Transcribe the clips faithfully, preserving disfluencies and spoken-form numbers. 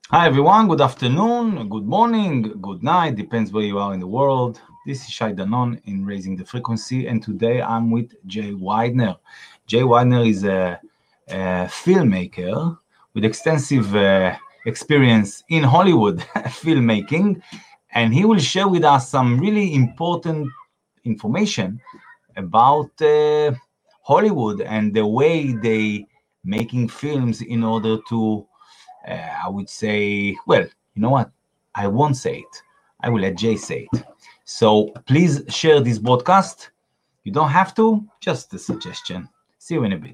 Hi everyone, good afternoon, good morning, good night, depends where you are in the world. This is Shai Danon in Raising the Frequency, and today I'm with Jay Weidner. Jay Weidner is a, a filmmaker with extensive uh, experience in Hollywood filmmaking, and he will share with us some really important information about uh, Hollywood and the way they making films in order to uh, I would say, well, you know what? I won't say it. I will let Jay say it. So please share this broadcast. You don't have to, just a suggestion. See you in a bit.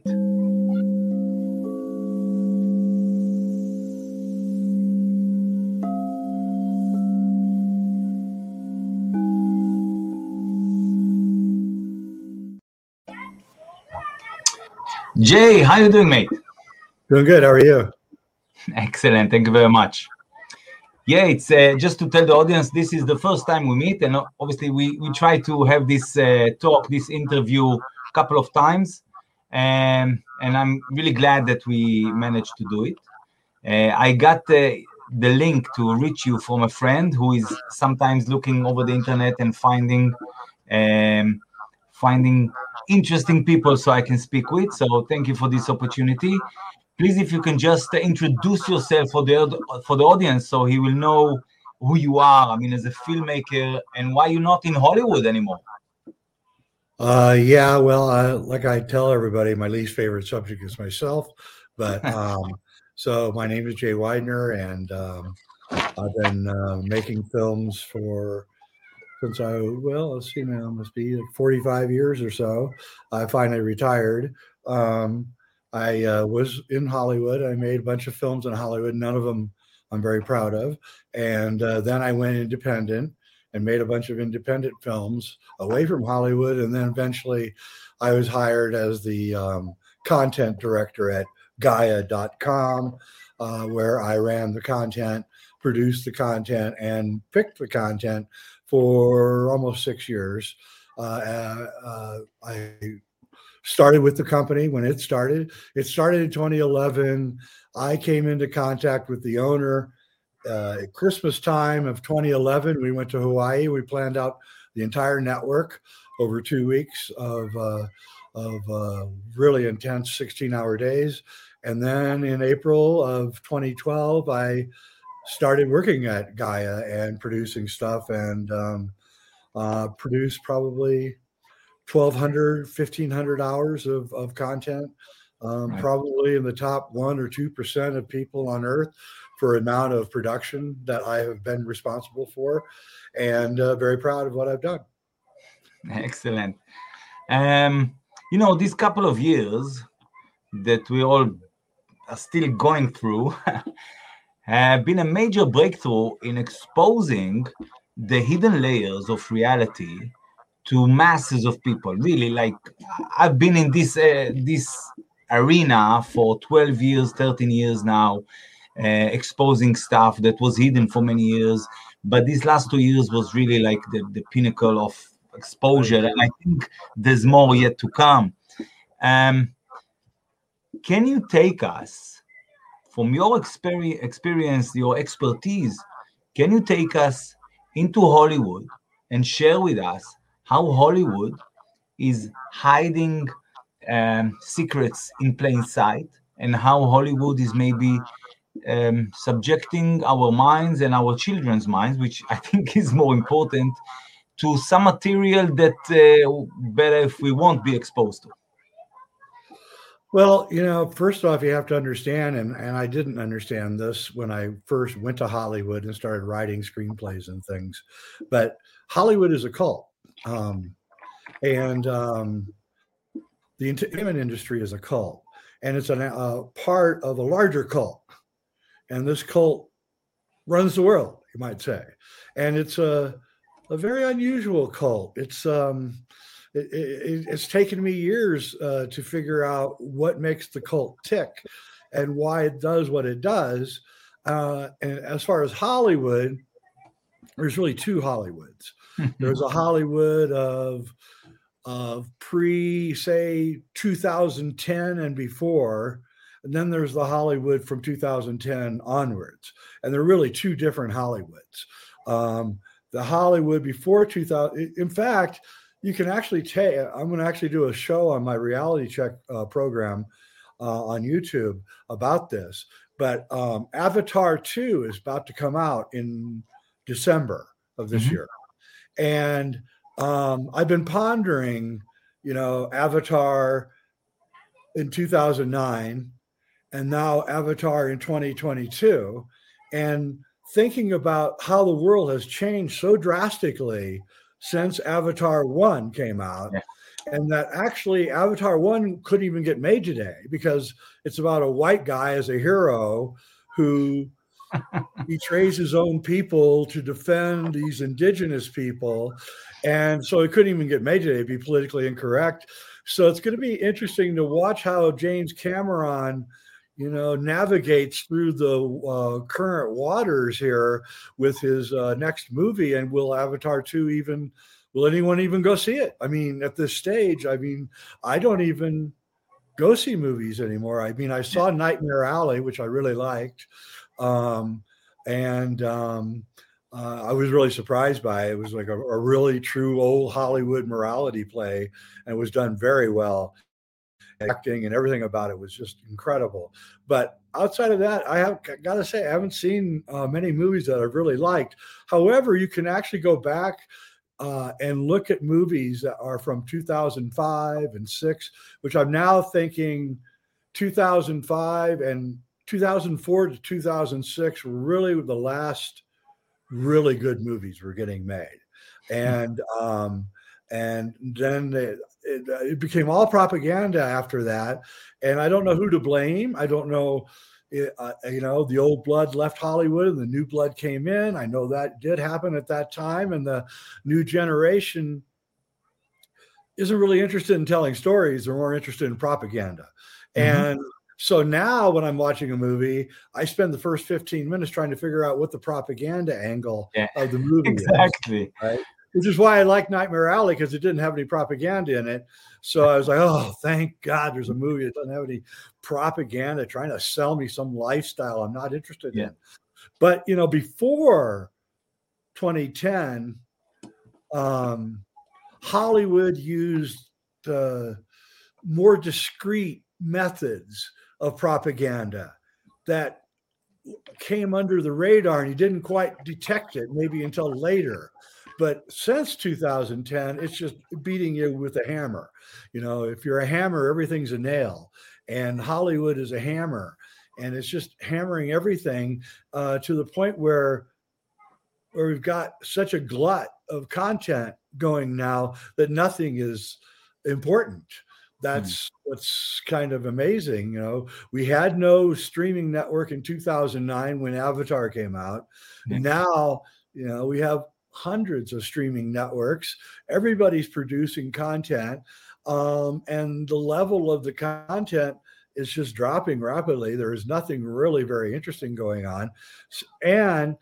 Jay, how you doing, mate? Doing good. How are you? Excellent. Thank you very much. Yeah, it's uh, just to tell the audience, this is the first time we meet, and obviously we, we try to have this uh, talk, this interview a couple of times, um, and I'm really glad that we managed to do it. Uh, I got uh, the link to reach you from a friend who is sometimes looking over the internet and finding um, finding interesting people so I can speak with. So thank you for this opportunity. Please, if you can just uh, introduce yourself for the for the audience, so he will know who you are. I mean, as a filmmaker, and why you're not in Hollywood anymore. Uh, yeah, well, uh, like I tell everybody, my least favorite subject is myself. But um, so my name is Jay Weidner, and um, I've been uh, making films for since I well, let's see now, must be like forty-five years or so. I finally retired. Um, I uh, was in Hollywood. I made a bunch of films in Hollywood. None of them I'm very proud of. And uh, then I went independent and made a bunch of independent films away from Hollywood. And then eventually I was hired as the um, content director at Gaia dot com, uh, where I ran the content, produced the content, and picked the content for almost six years. Uh, uh, I started with the company when it started. It started in twenty eleven. I came into contact with the owner uh, at Christmas time of twenty eleven. We went to Hawaii. We planned out the entire network over two weeks of uh, of uh, really intense sixteen-hour days. And then in April of twenty twelve, I started working at Gaia and producing stuff, and um, uh, produced probably twelve hundred, fifteen hundred hours of, of content, um, Right. probably in the top one or two percent of people on earth for amount of production that I have been responsible for, and uh, very proud of what I've done. Excellent. Um, you know, these couple of years that we all are still going through have been a major breakthrough in exposing the hidden layers of reality to masses of people. Really, like I've been in this uh, this arena for twelve years, thirteen years now, uh, exposing stuff that was hidden for many years. But these last two years was really like the, the pinnacle of exposure, and I think there's more yet to come. Um, can you take us from your experi- experience, your expertise? Can you take us into Hollywood and share with us how Hollywood is hiding um, secrets in plain sight, and how Hollywood is maybe um, subjecting our minds and our children's minds, which I think is more important, to some material that uh, better if we won't be exposed to. Well, you know, first off, you have to understand, and, and I didn't understand this when I first went to Hollywood and started writing screenplays and things, but Hollywood is a cult. Um, and um, the entertainment industry is a cult, and it's a uh, part of a larger cult. And this cult runs the world, you might say. And it's a, a very unusual cult. It's um, it, it, it's taken me years uh, to figure out what makes the cult tick and why it does what it does. Uh, and as far as Hollywood, there's really two Hollywoods. There's a Hollywood of of pre, say, two thousand ten and before, and then there's the Hollywood from two thousand ten onwards, and they're really two different Hollywoods. Um, the Hollywood before two thousand, in fact, you can actually take. I'm going to actually do a show on my Reality Check uh, program uh, on YouTube about this. But um, Avatar two is about to come out in December of this mm-hmm. year, and um, I've been pondering, you know, Avatar in two thousand nine, and now Avatar in twenty twenty-two, and thinking about how the world has changed so drastically since Avatar one came out, yeah. and that actually Avatar one couldn't even get made today because it's about a white guy as a hero who betrays his own people to defend these indigenous people. And so it couldn't even get made today. It'd be politically incorrect. So it's going to be interesting to watch how James Cameron, you know, navigates through the uh, current waters here with his uh, next movie. And will Avatar two even, will anyone even go see it? I mean, at this stage, I mean, I don't even go see movies anymore. I mean, I saw Nightmare Alley, which I really liked. Um, and um, uh, I was really surprised by it. It was like a, a really true old Hollywood morality play, and it was done very well. Acting and everything about it was just incredible. But outside of that, I have got to say, I haven't seen uh, many movies that I've really liked. However, you can actually go back uh, and look at movies that are from two thousand five and six, which I'm now thinking two thousand five and two thousand four to two thousand six were really the last really good movies were getting made. And, um, and then it, it, it became all propaganda after that. And I don't know who to blame. I don't know, uh, you know, the old blood left Hollywood and the new blood came in. I know that did happen at that time. And the new generation isn't really interested in telling stories. They're more interested in propaganda. Mm-hmm. And so now when I'm watching a movie, I spend the first fifteen minutes trying to figure out what the propaganda angle yeah, of the movie exactly. is. Right? Which is why I like Nightmare Alley, because it didn't have any propaganda in it. So I was like, oh, thank God there's a movie that doesn't have any propaganda trying to sell me some lifestyle I'm not interested yeah. in. But, you know, before twenty ten, um, Hollywood used uh, more discreet methods of propaganda that came under the radar, and you didn't quite detect it maybe until later. But since two thousand ten, it's just beating you with a hammer. You know, if you're a hammer, everything's a nail. And Hollywood is a hammer. And it's just hammering everything uh, to the point where, where we've got such a glut of content going now that nothing is important. That's hmm. what's kind of amazing. You know, we had no streaming network in two thousand nine when Avatar came out. Hmm. Now, you know, we have hundreds of streaming networks. Everybody's producing content, um, and the level of the content is just dropping rapidly. There is nothing really very interesting going on. And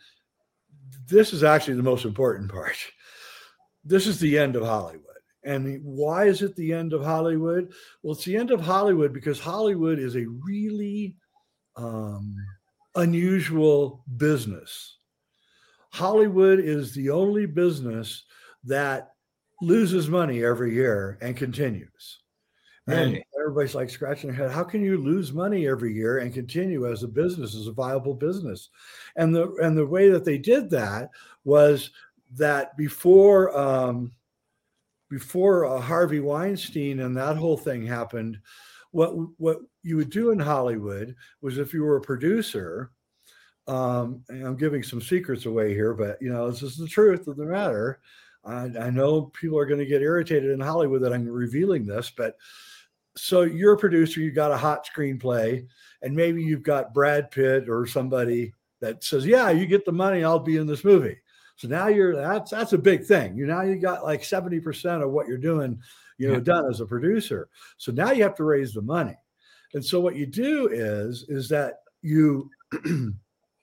this is actually the most important part. This is the end of Hollywood. And why is it the end of Hollywood? Well, it's the end of Hollywood because Hollywood is a really um, unusual business. Hollywood is the only business that loses money every year and continues. Really? And everybody's like scratching their head. How can you lose money every year and continue as a business, as a viable business? And the and the way that they did that was that before um, before uh, Harvey Weinstein and that whole thing happened, what what you would do in Hollywood was, if you were a producer, um, and I'm giving some secrets away here, but you know, this is the truth of the matter. I, I know people are going to get irritated in Hollywood that I'm revealing this, but so you're a producer, you got a hot screenplay, and maybe you've got Brad Pitt or somebody that says, yeah, you get the money, I'll be in this movie. So now you're, that's, that's a big thing. You now you got like seventy percent of what you're doing, you know, yeah. done as a producer. So now you have to raise the money. And so what you do is, is that you, in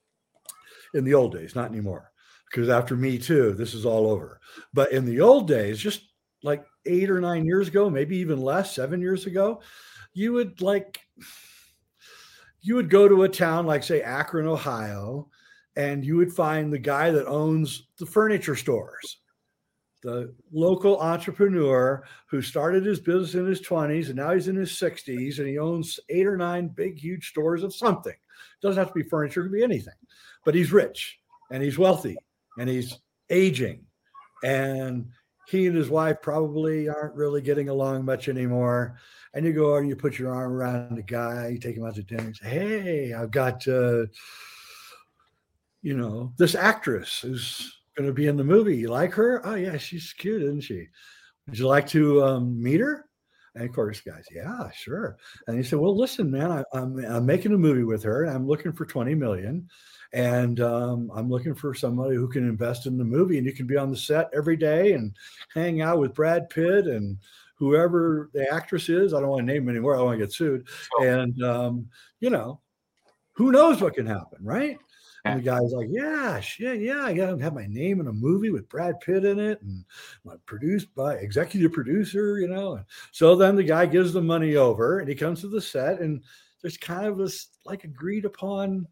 the old days, not anymore, because after Me Too, this is all over. But in the old days, just like eight or nine years ago, maybe even less, seven years ago, you would like, you would go to a town like, say, Akron, Ohio, and you would find the guy that owns the furniture stores, the local entrepreneur who started his business in his twenties and now he's in his sixties and he owns eight or nine big, huge stores of something. It doesn't have to be furniture, it could be anything, but he's rich and he's wealthy and he's aging. And he and his wife probably aren't really getting along much anymore. And you go and you put your arm around the guy, you take him out to dinner and say, hey, I've got, uh, you know, this actress who's going to be in the movie. You like her? Oh, yeah, she's cute, isn't she? Would you like to um, meet her? And of course, guys, yeah, sure. And he said, well, listen, man, I, I'm, I'm making a movie with her. And I'm looking for twenty million. And um, I'm looking for somebody who can invest in the movie. And you can be on the set every day and hang out with Brad Pitt and whoever the actress is. I don't want to name them anymore. I don't want to get sued. Oh. And, um, you know, who knows what can happen, right? And the guy's like, yeah, yeah, yeah, I gotta have my name in a movie with Brad Pitt in it and my produced by executive producer, you know. And so then the guy gives the money over and he comes to the set and there's kind of this like agreed upon,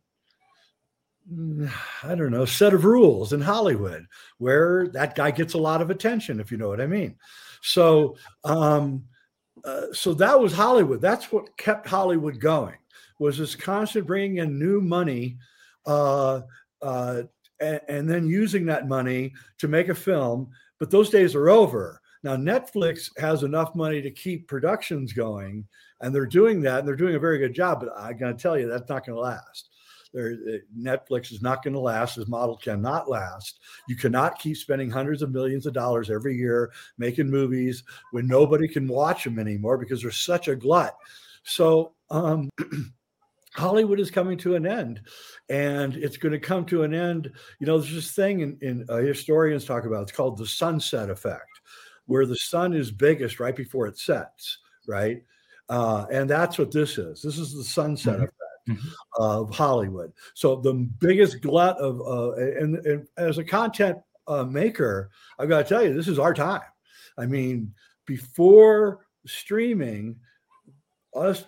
I don't know, set of rules in Hollywood where that guy gets a lot of attention, if you know what I mean. So, um, uh, so that was Hollywood. That's what kept Hollywood going, was this constant bringing in new money. Uh, uh, and, and then using that money to make a film, but those days are over. Now, Netflix has enough money to keep productions going, and they're doing that, and they're doing a very good job, but I'm going to tell you, that's not going to last. There, Netflix is not going to last. This model cannot last. You cannot keep spending hundreds of millions of dollars every year making movies when nobody can watch them anymore because there's such a glut. So, um, Hollywood is coming to an end, and it's going to come to an end. You know, there's this thing in, in uh, historians talk about, it's called the sunset effect, where the sun is biggest right before it sets, right? Uh, and that's what this is. This is the sunset mm-hmm. effect mm-hmm. of Hollywood. So the biggest glut of, uh, and, and as a content uh, maker, I've got to tell you, this is our time. I mean, before streaming, us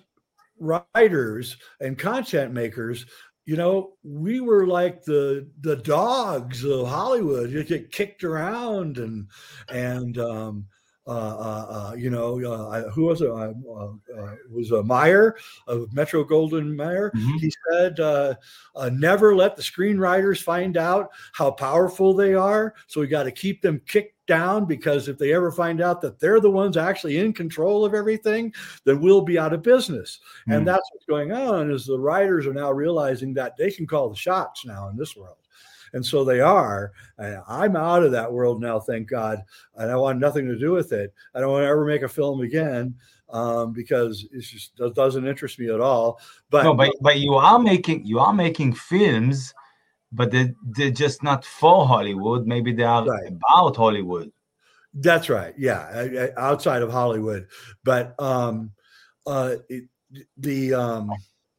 writers and content makers, you know, we were like the the dogs of Hollywood. You get kicked around and and um, uh, uh, uh, you know, uh, who was it? Uh, uh, it was uh, Meyer of Metro Goldwyn Mayer. Mm-hmm. He said, uh, uh, "Never let the screenwriters find out how powerful they are. So we got to keep them kicked down, because if they ever find out that they're the ones actually in control of everything, then we'll be out of business." Mm. And that's what's going on, is the writers are now realizing that they can call the shots now in this world. And so they are. And I'm out of that world now, thank God. And I want nothing to do with it. I don't want to ever make a film again um, because it just doesn't interest me at all. But no, but, but you are making you are making films, but they're, they're just not for Hollywood. Maybe they are right. about Hollywood. That's right. Yeah, outside of Hollywood. But um, uh, it, the um,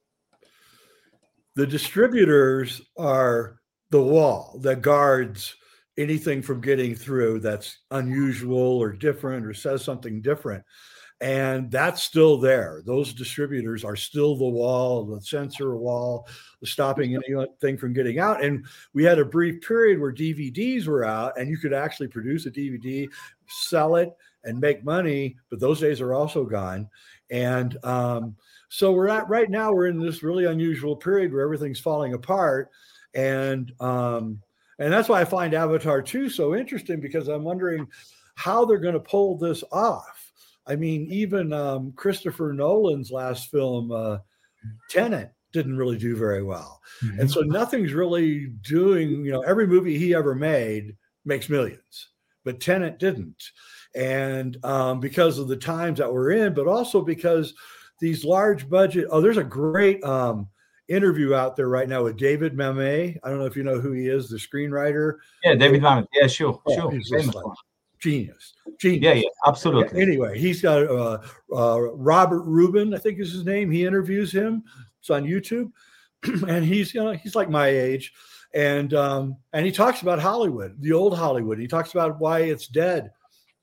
the distributors are the wall that guards anything from getting through that's unusual or different or says something different. And that's still there. Those distributors are still the wall, the censor wall, stopping anything from getting out. And we had a brief period where D V Ds were out and you could actually produce a D V D, sell it, and make money. But those days are also gone. And um, so we're at right now, we're in this really unusual period where everything's falling apart. And um, and that's why I find Avatar two so interesting, because I'm wondering how they're going to pull this off. I mean, even um, Christopher Nolan's last film, uh, Tenet, didn't really do very well. Mm-hmm. And so nothing's really doing, you know, every movie he ever made makes millions, but Tenet didn't. And um, because of the times that we're in, but also because these large budget, oh, there's a great um, interview out there right now with David Mamet. I don't know if you know who he is, the screenwriter. Yeah, David Mamet. Yeah, sure, oh, sure. He's just like, genius, genius. Yeah, yeah, absolutely. Yeah, anyway, he's got uh, uh, Robert Rubin, I think is his name. He interviews him. It's on YouTube, and he's you know he's like my age, and um, and he talks about Hollywood, the old Hollywood. He talks about why it's dead,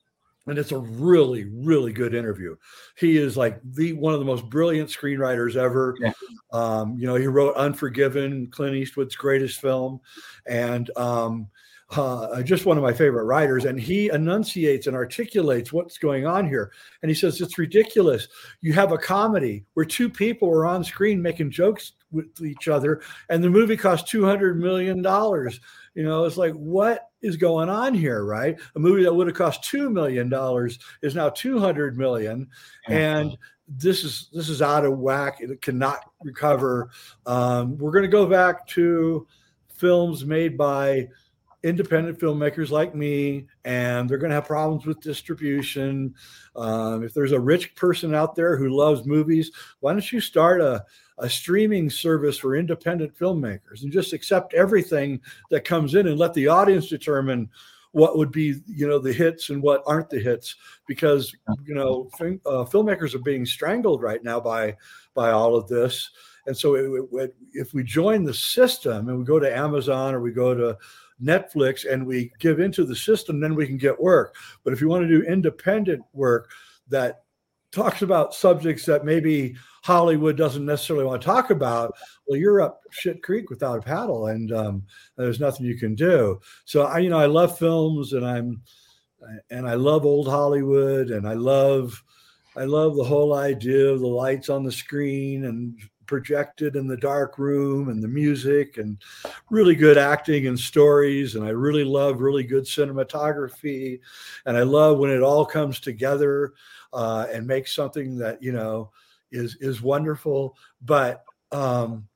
And it's a really, really good interview. He is like the one of the most brilliant screenwriters ever. Yeah. Um, you know, he wrote Unforgiven, Clint Eastwood's greatest film, and um, uh, just one of my favorite writers. And he enunciates and articulates what's going on here. And he says, it's ridiculous. You have a comedy where two people are on screen making jokes with each other, and the movie cost two hundred million dollars. You know, it's like, what is going on here, right? A movie that would have cost two million dollars is now two hundred million dollars. And this is this is out of whack. It cannot recover. Um, we're going to go back to films made by independent filmmakers like me, and they're going to have problems with distribution. Um, if there's a rich person out there who loves movies, why don't you start a a streaming service for independent filmmakers and just accept everything that comes in and let the audience determine what would be, you know, the hits and what aren't the hits, because, you know, film, uh, filmmakers are being strangled right now by, by all of this. And so it, it, if we join the system and we go to Amazon or we go to Netflix and we give into the system, then we can get work. But if you want to do independent work that talks about subjects that maybe Hollywood doesn't necessarily want to talk about, well, you're up shit creek without a paddle, and um, there's nothing you can do. So I, you know, I love films, and I'm, and I love old Hollywood, and I love, I love the whole idea of the lights on the screen and projected in the dark room and the music and really good acting and stories. And I really love really good cinematography. And I love when it all comes together uh, and makes something that, you know, is, is wonderful. But, um,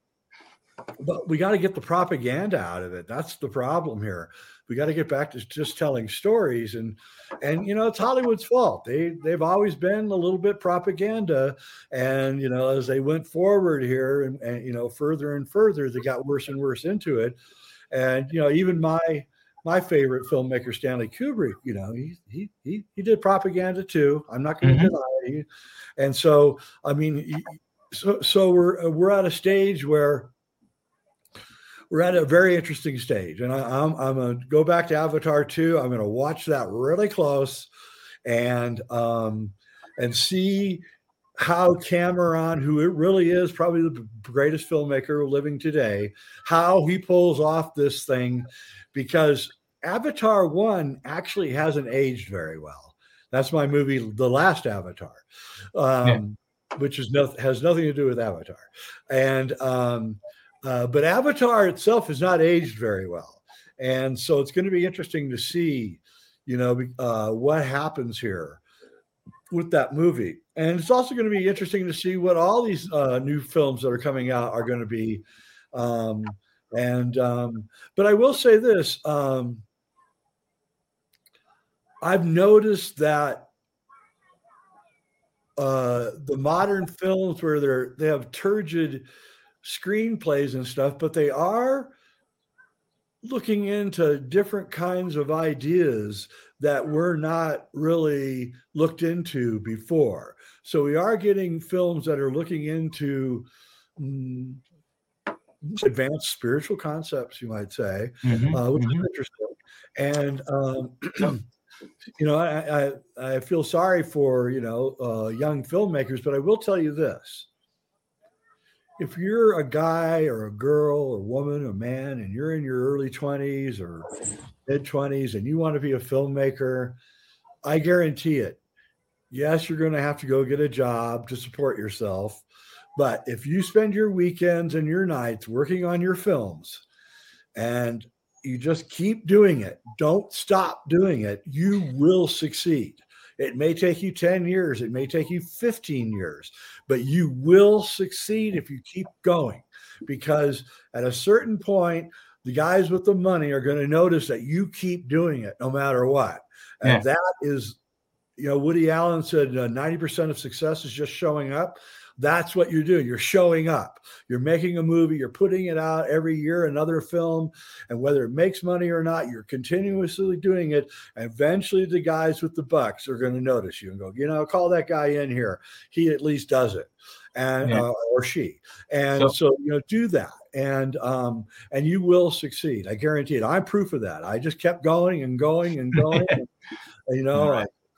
but we got to get the propaganda out of it. That's the problem here. We got to get back to just telling stories, and, and, you know, it's Hollywood's fault. They, they've always been a little bit propaganda. And, you know, as they went forward here and, and, you know, further and further, they got worse and worse into it. And, you know, even my, my favorite filmmaker, Stanley Kubrick, you know, he, he, he, he did propaganda too. I'm not going to mm-hmm. deny it. And so, I mean, so, so we're, we're at a stage where, we're at a very interesting stage, and I, I'm, I'm going to go back to Avatar two. I'm going to watch that really close, and um, and see how Cameron, who it really is probably the greatest filmmaker living today, how he pulls off this thing, because Avatar one actually hasn't aged very well. That's my movie, The Last Avatar, um, yeah. which is no, has nothing to do with Avatar, and. Um, Uh, but Avatar itself has not aged very well. And so it's going to be interesting to see, you know, uh, what happens here with that movie. And it's also going to be interesting to see what all these uh, new films that are coming out are going to be. Um, and, um, but I will say this, um, I've noticed that uh, the modern films where they're, they have turgid screenplays and stuff, but they are looking into different kinds of ideas that were not really looked into before. So we are getting films that are looking into um, advanced spiritual concepts, you might say, mm-hmm, uh, which mm-hmm. is interesting. And um, you know, I, I I feel sorry for, you know, uh, young filmmakers, but I will tell you this. If you're a guy or a girl or woman or man and you're in your early twenties or mid twenties and you want to be a filmmaker, I guarantee it. Yes, you're going to have to go get a job to support yourself. But if you spend your weekends and your nights working on your films and you just keep doing it, don't stop doing it, you will succeed. It may take you ten years. It may take you fifteen years, but you will succeed if you keep going, because at a certain point, the guys with the money are going to notice that you keep doing it no matter what. And yeah. that is, you know, Woody Allen said uh, ninety percent of success is just showing up. That's what you're doing. You're showing up. You're making a movie. You're putting it out every year, another film. And whether it makes money or not, you're continuously doing it. And eventually the guys with the bucks are going to notice you and go, you know, call that guy in here. He at least does it. And yeah. uh, or she. And so, so, you know, do that. And um, and you will succeed. I guarantee it. I'm proof of that. I just kept going and going and going. and, you know, right. I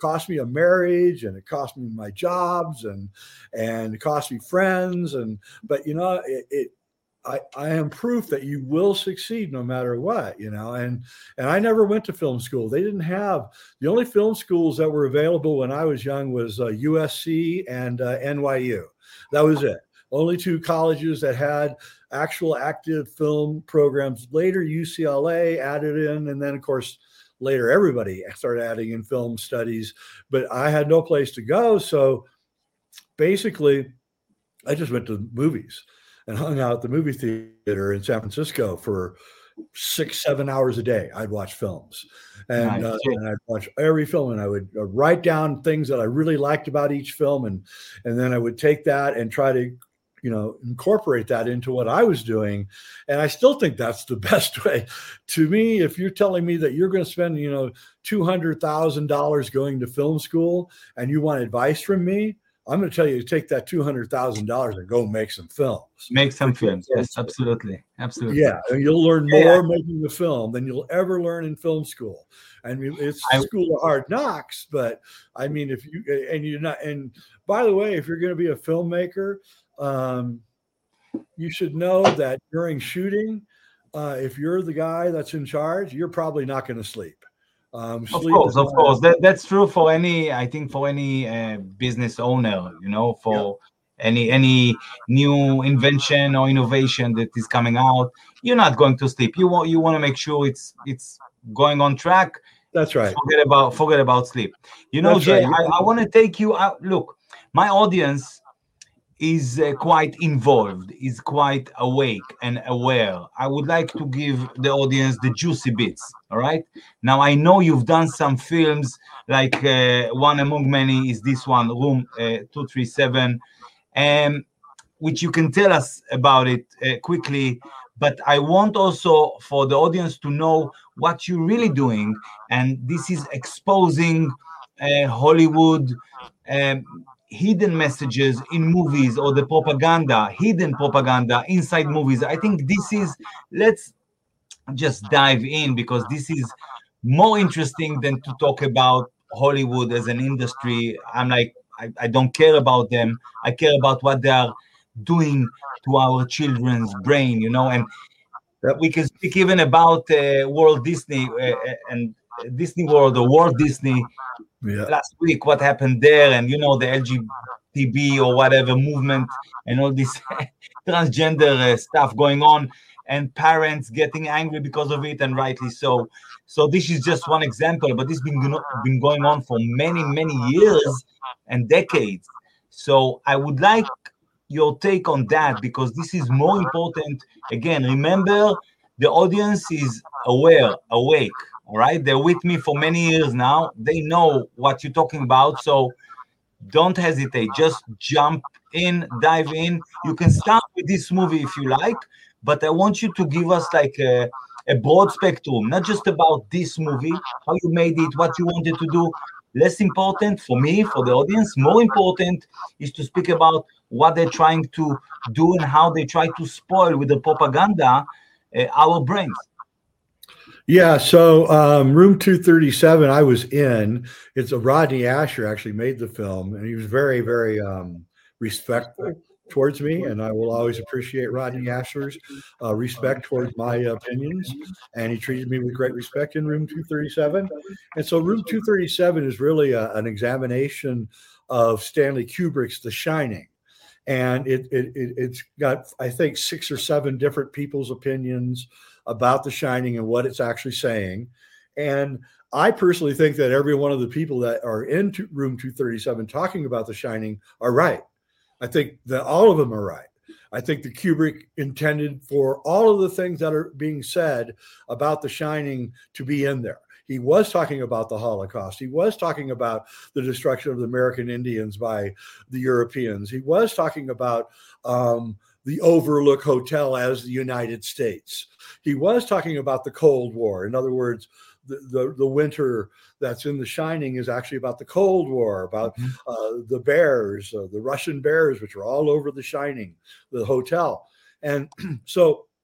cost me a marriage, and it cost me my jobs, and and it cost me friends, and but you know it. it I, I am proof that you will succeed no matter what, you know, and and I never went to film school. They didn't have, the only film schools that were available when I was young was uh, U S C and uh, N Y U. That was it. Only two colleges that had actual active film programs. Later, U C L A added in, and then of course later everybody started adding in film studies. But I had no place to go, so basically, I just went to movies and hung out at the movie theater in San Francisco for six, seven hours a day. I'd watch films, and, nice. uh, and I'd watch every film, and I would uh, write down things that I really liked about each film, and and then I would take that and try to, you know, incorporate that into what I was doing. And I still think that's the best way. To me, if you're telling me that you're going to spend, you know, two hundred thousand dollars going to film school and you want advice from me, I'm going to tell you to take that two hundred thousand dollars and go make some films. Make some films. Yes, absolutely. Absolutely. Yeah. And you'll learn more yeah. making the film than you'll ever learn in film school. I mean, it's I, school of hard knocks, but I mean, if you, and you're not, and by the way, if you're going to be a filmmaker, um, you should know that during shooting, uh, if you're the guy that's in charge, you're probably not going to sleep. Um, of course, of course, that, that's true for any. I think for any uh, business owner, you know, for yeah. any any new invention or innovation that is coming out, you're not going to sleep. You want you want to make sure it's it's going on track. That's right. Forget about forget about sleep. You know, that's Jay, right. I, I want to take you out. Look, my audience is uh, quite involved, is quite awake and aware. I would like to give the audience the juicy bits, all right? Now, I know you've done some films, like uh, one among many is this one, Room uh, two thirty-seven, um, which you can tell us about it uh, quickly, but I want also for the audience to know what you're really doing, and this is exposing uh, Hollywood um, hidden messages in movies, or the propaganda, hidden propaganda inside movies. I think this is, let's just dive in, because this is more interesting than to talk about Hollywood as an industry. I'm like, I, I don't care about them. I care about what they are doing to our children's brain, you know, and yep. we can speak even about uh, Walt Disney uh, and Disney World or Walt Disney. Yeah. Last week, what happened there, and you know, the L G B T or whatever movement and all this transgender uh, stuff going on, and parents getting angry because of it, and rightly so. So this is just one example, but this has been, been going on for many, many years and decades. So I would like your take on that, because this is more important. Again, remember, the audience is aware, awake. All right, they're with me for many years now. They know what you're talking about. So don't hesitate. Just jump in, dive in. You can start with this movie if you like, but I want you to give us like a, a broad spectrum, not just about this movie, how you made it, what you wanted to do. Less important for me, for the audience, more important is to speak about what they're trying to do and how they try to spoil with the propaganda uh, our brains. Yeah, so um, Room two thirty-seven, I was in. It's a Rodney Asher actually made the film, and he was very, very um, respectful towards me, and I will always appreciate Rodney Asher's uh, respect towards my opinions, and he treated me with great respect in Room two thirty-seven. And so Room two thirty-seven is really a, an examination of Stanley Kubrick's The Shining. And it, it, it, it's got, I think, six or seven different people's opinions about The Shining and what it's actually saying. And I personally think that every one of the people that are in Room two thirty-seven talking about The Shining are right. I think that all of them are right. I think that Kubrick intended for all of the things that are being said about The Shining to be in there. He was talking about the Holocaust. He was talking about the destruction of the American Indians by the Europeans. He was talking about um, the Overlook Hotel as the United States. He was talking about the Cold War. In other words, the, the, the winter that's in The Shining is actually about the Cold War, about mm-hmm. uh, the bears, uh, the Russian bears, which are all over The Shining, the hotel. And so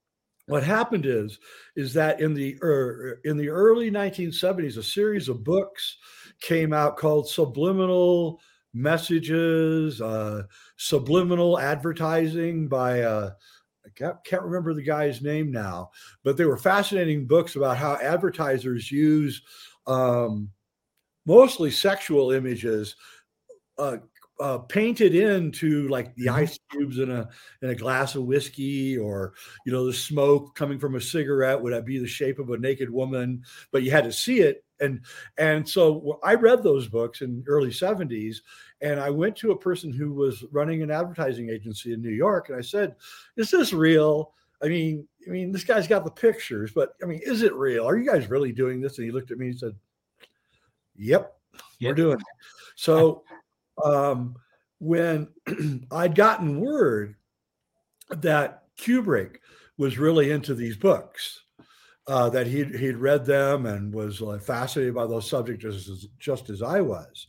what happened is, is that in the er, in the early nineteen seventies, a series of books came out called Subliminal Messages, uh, Subliminal Advertising by, uh, I can't, can't remember the guy's name now, but they were fascinating books about how advertisers use um, mostly sexual images uh, uh, painted into like the ice cubes in a in a glass of whiskey, or you know the smoke coming from a cigarette would be the shape of a naked woman, but you had to see it. And and so I read those books in the early seventies, and I went to a person who was running an advertising agency in New York, and I said, "Is this real? I mean, I mean, this guy's got the pictures, but I mean, is it real? Are you guys really doing this?" And he looked at me and said, "Yep, yep. we're doing it." So um, when I'd gotten word that Kubrick was really into these books, uh, that he'd, he'd read them and was uh, fascinated by those subjects just as, just as I was.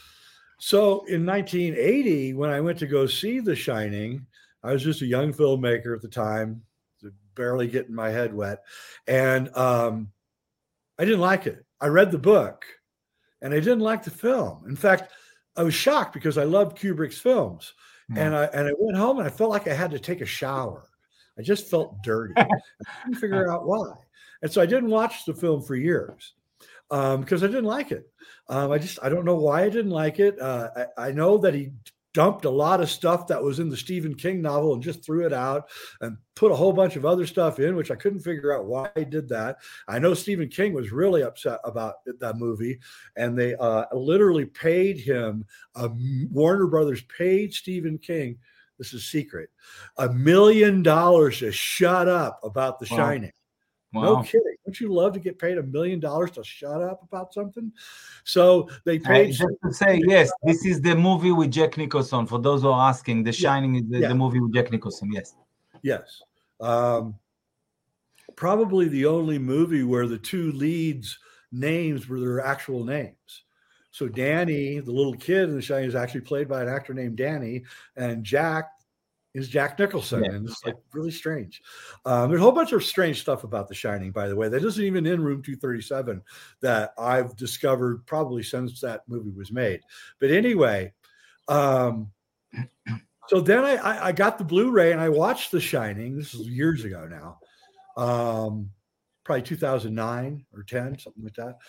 So in nineteen eighty, when I went to go see The Shining, I was just a young filmmaker at the time, barely getting my head wet. And um, I didn't like it. I read the book and I didn't like the film. In fact, I was shocked because I loved Kubrick's films. Mm. And I and I went home and I felt like I had to take a shower. I just felt dirty. I couldn't figure out why. And so I didn't watch the film for years um, because I didn't like it. Um, I just, I don't know why I didn't like it. Uh, I, I know that he dumped a lot of stuff that was in the Stephen King novel and just threw it out and put a whole bunch of other stuff in, which I couldn't figure out why he did that. I know Stephen King was really upset about that movie, and they uh, literally paid him, uh, Warner Brothers paid Stephen King, this is secret, a million dollars to shut up about The Shining. Wow. No kidding. Don't you love to get paid a million dollars to shut up about something? So they paid. Uh, just to say, yes, this is the movie with Jack Nicholson. For those who are asking, The Shining yeah. is the, yeah. the movie with Jack Nicholson. Yes. Yes. Um, probably the only movie where the two leads' names were their actual names. So Danny, the little kid in The Shining, is actually played by an actor named Danny, and Jack is Jack Nicholson, yeah. and it's like really strange. Um, there's a whole bunch of strange stuff about The Shining, by the way, that isn't even in Room two thirty-seven that I've discovered probably since that movie was made. But anyway, um, so then I, I got the Blu-ray and I watched The Shining. This is years ago now, um, probably two thousand nine or ten, something like that.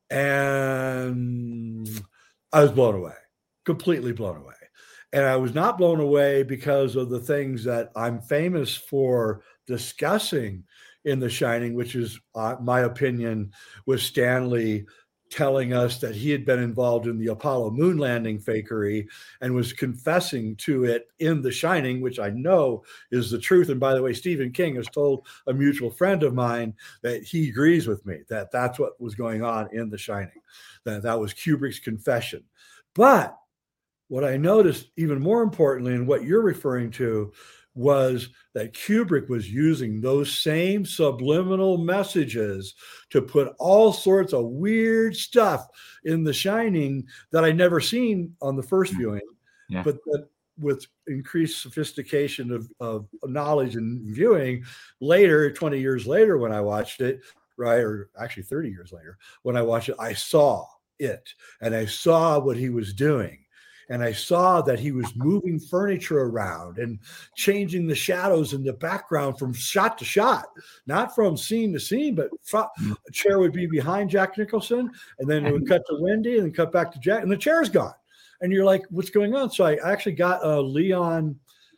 And I was blown away, completely blown away. And I was not blown away because of the things that I'm famous for discussing in The Shining, which is uh, my opinion, was Stanley telling us that he had been involved in the Apollo moon landing fakery and was confessing to it in The Shining, which I know is the truth. And by the way, Stephen King has told a mutual friend of mine that he agrees with me, that that's what was going on in The Shining, that that was Kubrick's confession. But what I noticed, even more importantly, and what you're referring to, was that Kubrick was using those same subliminal messages to put all sorts of weird stuff in The Shining that I'd never seen on the first viewing, yeah. but that with increased sophistication of, of knowledge and viewing later, twenty years later, when I watched it, right, or actually thirty years later, when I watched it, I saw it and I saw what he was doing. And I saw that he was moving furniture around and changing the shadows in the background from shot to shot, not from scene to scene, but a chair would be behind Jack Nicholson, and then it would cut to Wendy, and then cut back to Jack, and the chair's gone. And you're like, what's going on? So I actually got uh, Leon,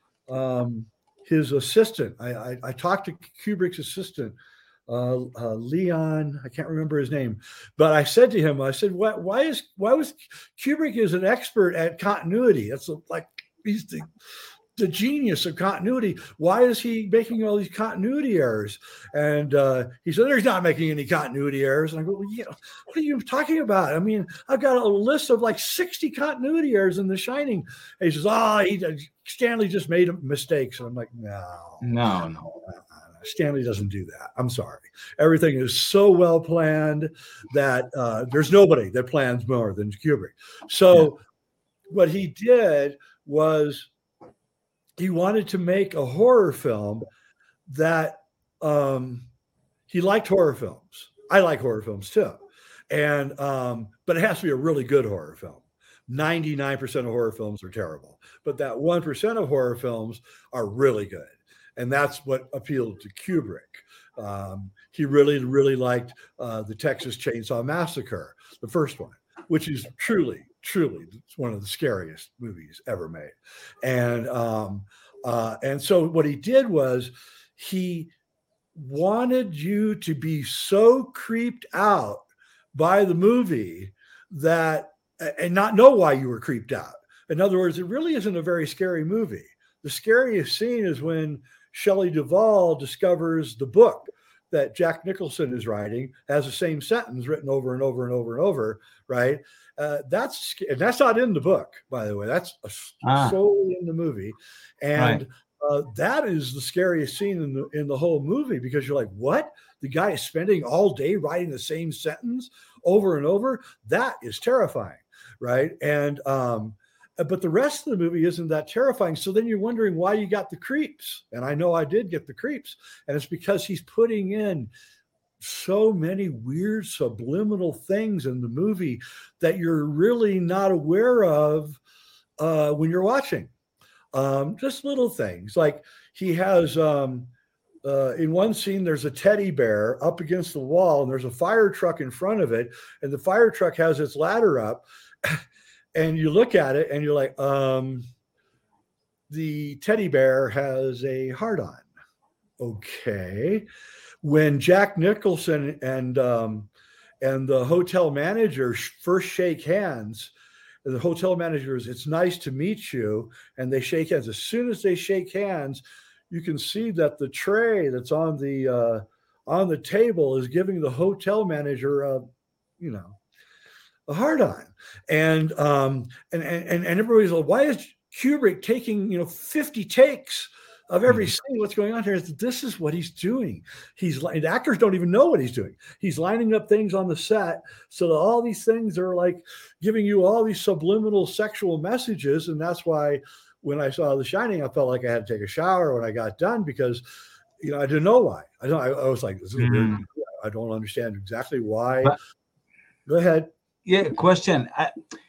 um, his assistant. I, I, I talked to Kubrick's assistant, uh, uh, Leon, I can't remember his name, but I said to him, I said, why, why is, why was Kubrick is an expert at continuity? That's like, he's the, the genius of continuity. Why is he making all these continuity errors? And uh, he said, there's not making any continuity errors. And I go, well, yeah, what are you talking about? I mean, I've got a list of like sixty continuity errors in The Shining. And he says, oh, he, Stanley just made mistakes. And I'm like, no, no, no. Stanley doesn't do that. I'm sorry. Everything is so well planned that uh, there's nobody that plans more than Kubrick. So yeah. what he did was he wanted to make a horror film that um, he liked horror films. I like horror films too. And, um, but it has to be a really good horror film. ninety-nine percent of horror films are terrible, but that one percent of horror films are really good. And that's what appealed to Kubrick. Um, he really, really liked uh, the Texas Chainsaw Massacre, the first one, which is truly, truly one of the scariest movies ever made. And, um, uh, and so what he did was he wanted you to be so creeped out by the movie that, and not know why you were creeped out. In other words, it really isn't a very scary movie. The scariest scene is when Shelley Duvall discovers the book that Jack Nicholson is writing has the same sentence written over and over and over and over, right? Uh, that's and that's not in the book, by the way. That's ah. solely in the movie, and right. uh, that is the scariest scene in the in the whole movie, because you're like, what? The guy is spending all day writing the same sentence over and over. That is terrifying, right? And um, but the rest of the movie isn't that terrifying. So then you're wondering why you got the creeps. And I know I did get the creeps. And it's because he's putting in so many weird subliminal things in the movie that you're really not aware of uh, when you're watching. Um, just little things. Like he has, um, uh, in one scene, there's a teddy bear up against the wall and there's a fire truck in front of it. And the fire truck has its ladder up. And you look at it and you're like, um, the teddy bear has a heart on. Okay. When Jack Nicholson and um, and the hotel manager first shake hands, the hotel managers, it's nice to meet you. And they shake hands. As soon as they shake hands, you can see that the tray that's on the uh, on the table is giving the hotel manager a, you know, a hard on. And, um, and, and, and everybody's like, why is Kubrick taking, you know, fifty takes of every mm-hmm. scene? What's going on here? This is what he's doing. He's the actors don't even know what he's doing. He's lining up things on the set so that all these things are like giving you all these subliminal sexual messages. And that's why when I saw The Shining, I felt like I had to take a shower when I got done, because, you know, I didn't know why. I don't, I, I was like, this is mm-hmm. weird. I don't understand exactly why. But- Go ahead. Yeah, question. Uh,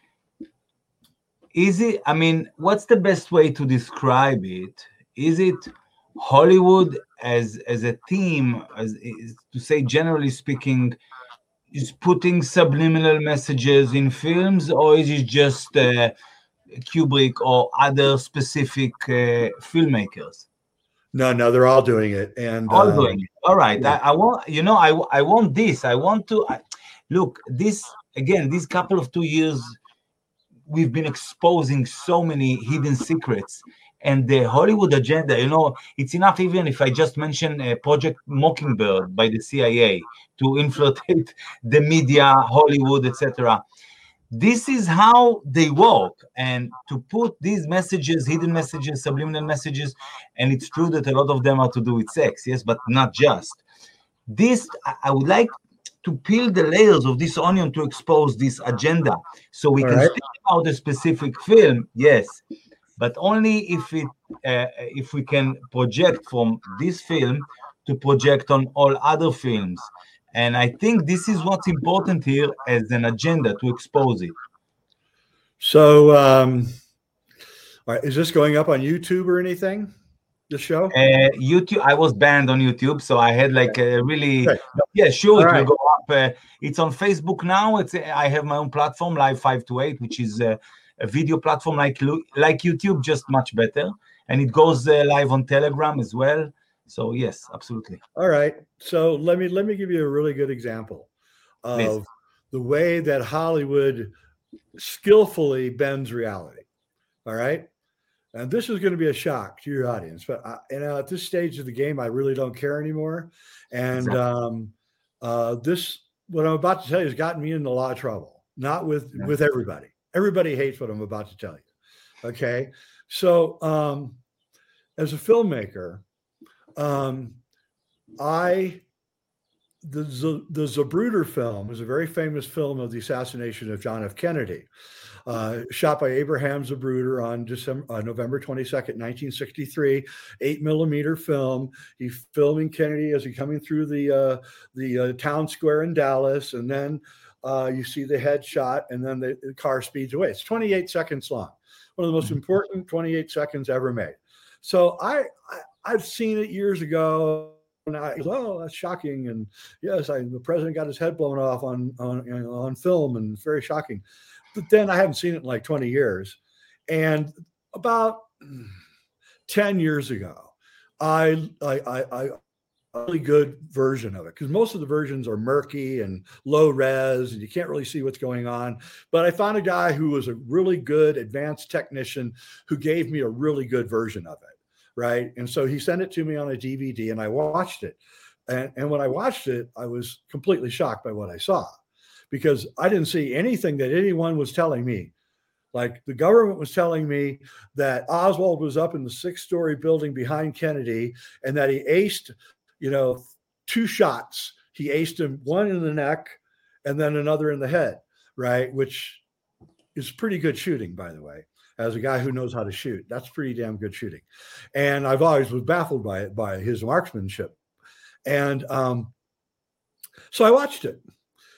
is it, I mean, what's the best way to describe it? Is it Hollywood as as a team, as is, to say generally speaking, is putting subliminal messages in films, or is it just uh, Kubrick or other specific uh, filmmakers? No, no, they're all doing it. And all um, doing it. All right. Yeah. I, I want, you know, I, I want this. I want to, I, look, this, again, these couple of two years, we've been exposing so many hidden secrets, and the Hollywood agenda, you know, it's enough even if I just mention uh, Project Mockingbird by the C I A to infiltrate the media, Hollywood, et cetera. This is how they work, and to put these messages, hidden messages, subliminal messages, and it's true that a lot of them are to do with sex, yes, but not just. This, I would like to peel the layers of this onion to expose this agenda, so we All can right. speak about a specific film, yes, but only if it uh, if we can project from this film to project on all other films. And I think this is what's important here as an agenda, to expose it. So, um, all right, is this going up on YouTube or anything? The show? Uh, YouTube. I was banned on YouTube, so I had like a really okay. yeah, sure. All it right. will go up. Uh, it's on Facebook now. It's I have my own platform, Live five two eight, which is uh, a video platform like like YouTube, just much better. And it goes uh, live on Telegram as well. So yes, absolutely. All right. So let me let me give you a really good example of Please. the way that Hollywood skillfully bends reality. All right. And this is going to be a shock to your audience, but I, you know, at this stage of the game, I really don't care anymore. And exactly. um, uh, this, what I'm about to tell you, has gotten me into a lot of trouble. Not with yeah. with everybody. Everybody hates what I'm about to tell you. Okay. So um, as a filmmaker, um, I the Z- the Zapruder film is a very famous film of the assassination of John F. Kennedy, uh, shot by Abraham Zapruder on December, uh, November twenty-second, nineteen sixty-three, eight millimeter film. He's filming Kennedy as he's coming through the uh, the uh, town square in Dallas, and then uh, you see the headshot, and then the, the car speeds away. It's twenty-eight seconds long, one of the most important twenty-eight seconds ever made. So I, I I've seen it years ago. And I, oh, that's shocking. And yes, I, the president got his head blown off on, on, on film, and it's very shocking. But then I haven't seen it in like twenty years. And about ten years ago, I, I, I, I a really good version of it, because most of the versions are murky and low res and you can't really see what's going on. But I found a guy who was a really good advanced technician who gave me a really good version of it. Right. And so he sent it to me on a D V D and I watched it. And, and when I watched it, I was completely shocked by what I saw, because I didn't see anything that anyone was telling me. Like the government was telling me that Oswald was up in the six story building behind Kennedy and that he aced, you know, two shots. He aced him, one in the neck and then another in the head. Right. Which is pretty good shooting, by the way. As a guy who knows how to shoot, that's pretty damn good shooting. And I've always was baffled by it, by his marksmanship. And um, so I watched it.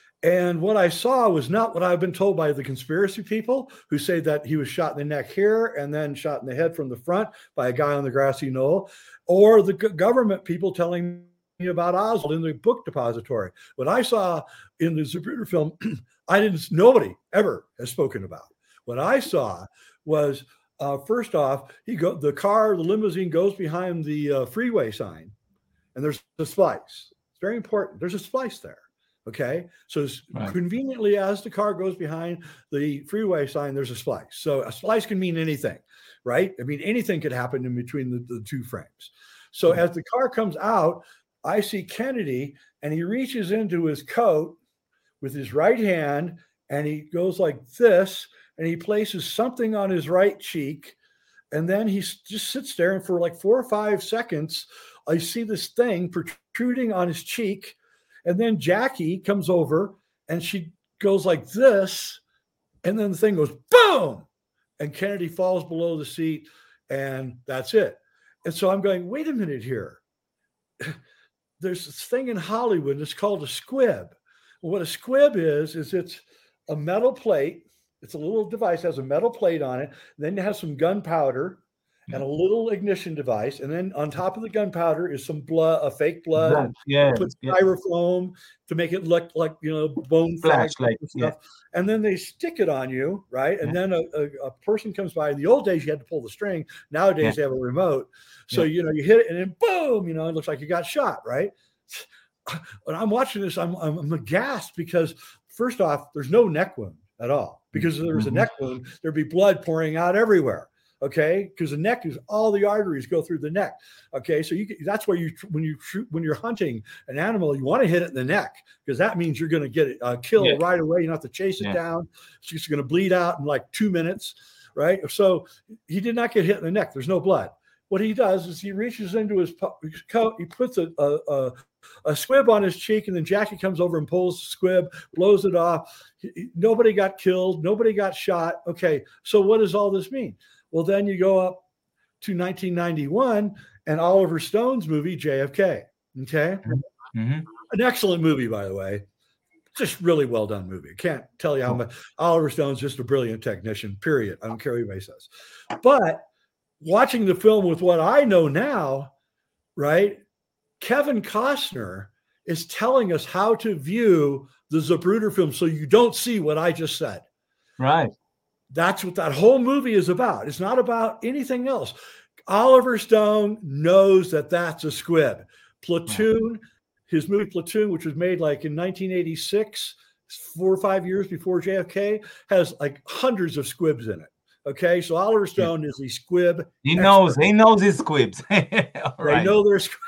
And what I saw was not what I've been told by the conspiracy people who say that he was shot in the neck here and then shot in the head from the front by a guy on the grassy knoll, or the g- government people telling me about Oswald in the book depository. What I saw in the Zapruder film, I didn't, nobody ever has spoken about. What I saw was, uh, first off, he go the car, the limousine goes behind the uh, freeway sign, and there's a splice. It's very important. There's a splice there. Okay, so right. Conveniently, as the car goes behind the freeway sign, there's a splice. So a splice can mean anything, right? I mean, anything could happen in between the, the two frames. So mm-hmm. as the car comes out, I see Kennedy, and he reaches into his coat with his right hand, and he goes like this. And he places something on his right cheek, and then he just sits there, and for like four or five seconds, I see this thing protruding on his cheek, and then Jackie comes over, and she goes like this, and then the thing goes boom, and Kennedy falls below the seat, and that's it. And so I'm going, wait a minute here. There's this thing in Hollywood, and it's called a squib. Well, what a squib is, is it's a metal plate. It's a little device, has a metal plate on it. Then it has some gunpowder and a little ignition device. And then on top of the gunpowder is some blood, a fake blood. Yeah, put yeah. styrofoam to make it look like, you know, bone flashlight and stuff. Yeah. And then they stick it on you, right? And yeah. then a, a, a person comes by. In the old days, you had to pull the string. Nowadays, yeah. they have a remote. So, yeah. you know, you hit it and then boom, you know, it looks like you got shot, right? When I'm watching this, I'm, I'm, I'm aghast because, first off, there's no neck wound at all. Because if there was a neck wound, there'd be blood pouring out everywhere. Okay, because the neck is all the arteries go through the neck. Okay, so you that's where you when you shoot when you're hunting an animal, you want to hit it in the neck because that means you're going to get it uh, killed yeah. right away. You don't have to chase it yeah. down. It's just going to bleed out in like two minutes, right? So he did not get hit in the neck. There's no blood. What he does is he reaches into his coat, he puts a, a, a, a squib on his cheek, and then Jackie comes over and pulls the squib, blows it off. He, nobody got killed. Nobody got shot. Okay, so what does all this mean? Well, then you go up to nineteen ninety-one and Oliver Stone's movie, J F K. Okay? Mm-hmm. An excellent movie, by the way. Just really well done movie. Can't tell you how much. Oliver Stone's just a brilliant technician, period. I don't care what anybody says. But watching the film with what I know now, right? Kevin Costner is telling us how to view the Zapruder film so you don't see what I just said. Right. That's what that whole movie is about. It's not about anything else. Oliver Stone knows that that's a squib. Platoon, right. His movie Platoon, which was made like in nineteen eighty-six, four or five years before J F K, has like hundreds of squibs in it. Okay, so Oliver Stone yeah. is a squib. He expert. knows. He knows his squibs. They right. know their squibs.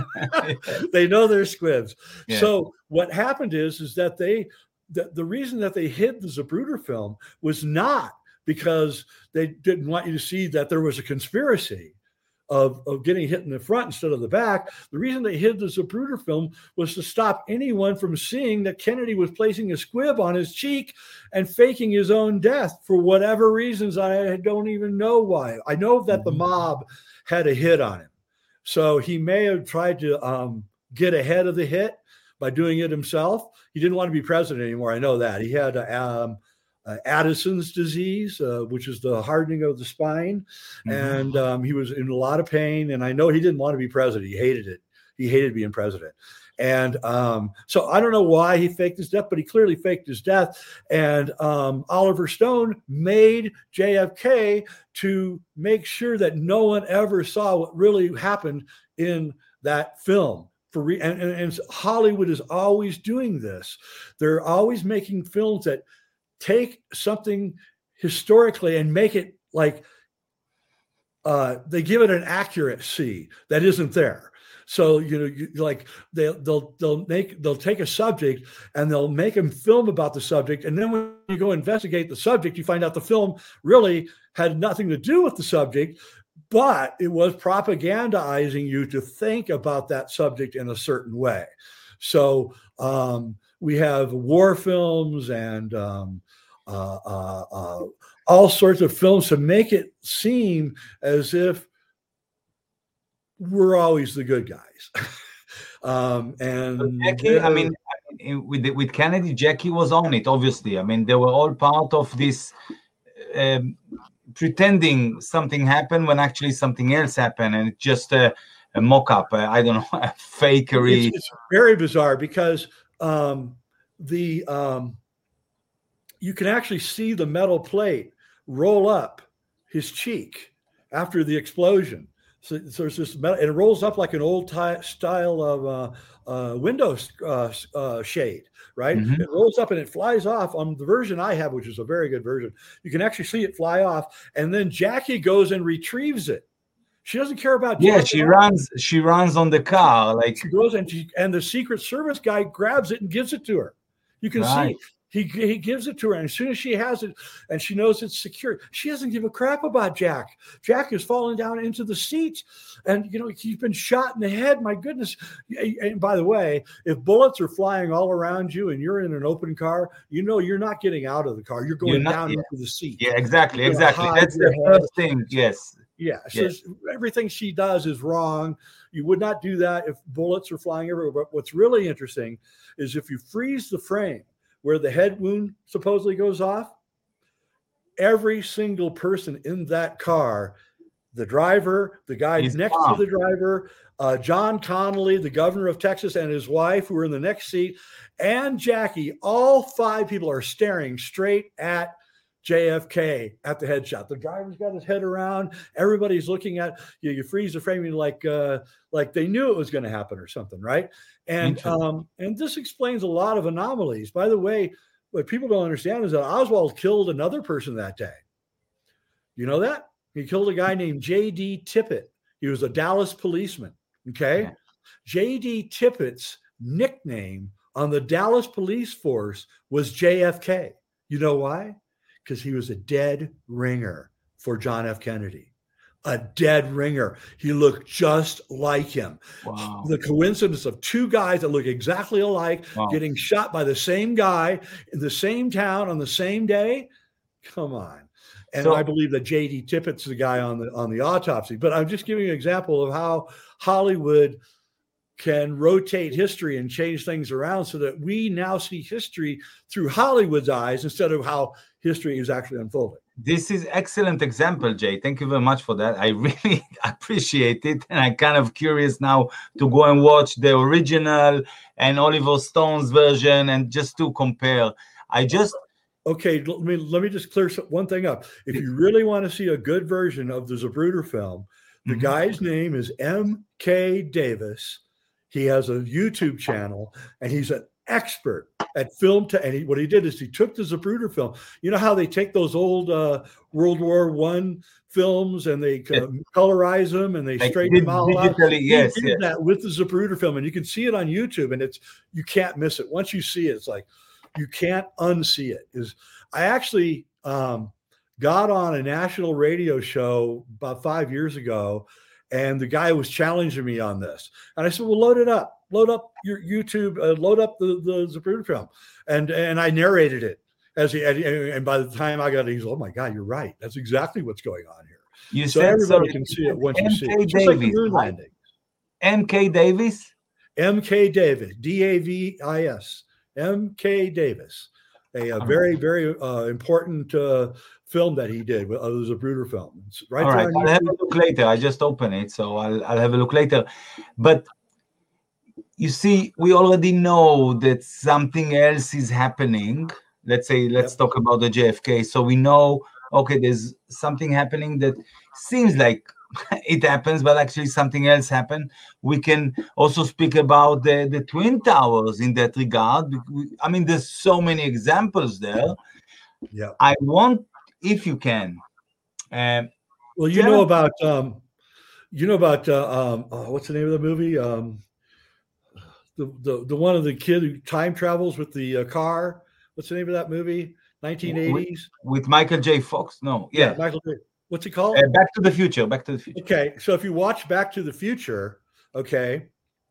They know their squibs. Yeah. So what happened is, is that they, the, the reason that they hid the Zapruder film was not because they didn't want you to see that there was a conspiracy of, of getting hit in the front instead of the back. The reason they hid the Zapruder film was to stop anyone from seeing that Kennedy was placing a squib on his cheek and faking his own death for whatever reasons. I don't even know why. I know that mm-hmm. the mob had a hit on him. So he may have tried to um, get ahead of the hit by doing it himself. He didn't want to be president anymore. I know that. He had um, uh, Addison's disease, uh, which is the hardening of the spine. Mm-hmm. And um, he was in a lot of pain. And I know he didn't want to be president. He hated it. He hated being president. And um, so I don't know why he faked his death, but he clearly faked his death. And um, Oliver Stone made J F K to make sure that no one ever saw what really happened in that film. For re- and, and, and Hollywood is always doing this. They're always making films that take something historically and make it like uh, they give it an accuracy that isn't there. So, you know, you, like they'll, they'll, they'll make, they'll take a subject and they'll make them film about the subject. And then when you go investigate the subject, you find out the film really had nothing to do with the subject, but it was propagandizing you to think about that subject in a certain way. So um, we have war films and um, uh, uh, uh, all sorts of films to make it seem as if we're always the good guys. um, and so Jackie, I mean, with with Kennedy, Jackie was on it, obviously. I mean, they were all part of this um, pretending something happened when actually something else happened, and it's just a, a mock-up. Uh, I don't know, a fakery. It's, it's very bizarre because um, the um, you can actually see the metal plate roll up his cheek after the explosion. So, so there's this metal, and it rolls up like an old ty- style of uh, uh, window uh, uh, shade, right? Mm-hmm. It rolls up and it flies off. On the version I have, which is a very good version, you can actually see it fly off, and then Jackie goes and retrieves it. She doesn't care about. Yeah, Jackie. she runs. She runs on the car, like she goes and she, and the Secret Service guy grabs it and gives it to her. You can right. see. He, he gives it to her, and as soon as she has it and she knows it's secure, she doesn't give a crap about Jack. Jack is falling down into the seat, and, you know, he's been shot in the head. My goodness. And by the way, if bullets are flying all around you and you're in an open car, you know you're not getting out of the car. You're going you're not, down yeah. into the seat. Yeah, exactly, exactly. That's the first thing, yes. Yeah, so yes. everything she does is wrong. You would not do that if bullets are flying everywhere. But what's really interesting is if you freeze the frame, where the head wound supposedly goes off, every single person in that car, the driver, the guy He's next calm. to the driver, uh, John Connolly, the governor of Texas, and his wife, who are in the next seat, and Jackie, all five people are staring straight at J F K at the headshot. The driver's got his head around. Everybody's looking at you. You freeze the framing like uh, like they knew it was going to happen or something, right? And um, and this explains a lot of anomalies. By the way, what people don't understand is that Oswald killed another person that day. You know that? He killed a guy named J D Tippit. He was a Dallas policeman. Okay, yeah. J D Tippett's nickname on the Dallas police force was J F K. You know why? Because he was a dead ringer for John F. Kennedy. A dead ringer. He looked just like him. Wow. The coincidence of two guys that look exactly alike wow. getting shot by the same guy in the same town on the same day. Come on. And so, I believe that J D Tippett's the guy on the on the autopsy. But I'm just giving you an example of how Hollywood can rotate history and change things around so that we now see history through Hollywood's eyes instead of how history is actually unfolding. This is excellent example, Jay. Thank you very much for that. I really appreciate it. And I'm kind of curious now to go and watch the original and Oliver Stone's version and just to compare. I just... Okay, let me, let me just clear one thing up. If you really want to see a good version of the Zapruder film, the mm-hmm. guy's name is M K Davis. He has a YouTube channel, and he's an expert at film. To, and he, what he did is he took the Zapruder film. You know how they take those old uh, World War One films and they uh, colorize them and they like straighten them all out. Yes, he did yes. that with the Zapruder film, and you can see it on YouTube. And it's you can't miss it. Once you see it, it's like you can't unsee it. Is I actually um, got on a national radio show about five years ago. and the guy was challenging me on this. And I said, well, load it up, load up your YouTube, uh, load up the, the Zapruder film. And, and I narrated it as he, and by the time I got it, he's, oh my God, you're right. That's exactly what's going on here. You so said, everybody sorry, can see it once M. you see K. it. Just Davis, like the moon right? landing. M K. Davis? M K. Davis, D A V I S, M K. Davis, a, a very, very uh, important uh, film that he did. Uh, it was a Zapruder film. It's right All there right, on I'll have YouTube. a look later. I just opened it, so I'll, I'll have a look later. But you see, we already know that something else is happening. Let's say, let's Yep. talk about the J F K. So we know, okay, there's something happening that seems like it happens, but actually something else happened. We can also speak about the, the Twin Towers in that regard. I mean, there's so many examples there. Yeah. I want, if you can. Um, well, you know about, um, you know about, uh, um, oh, what's the name of the movie? Um, the, the, the one of the kid who time travels with the uh, car. What's the name of that movie? nineteen eighties? With, with Michael J. Fox? No. Yeah. yeah Michael J. What's it called? Uh, Back to the Future. Back to the Future. Okay. So if you watch Back to the Future, okay,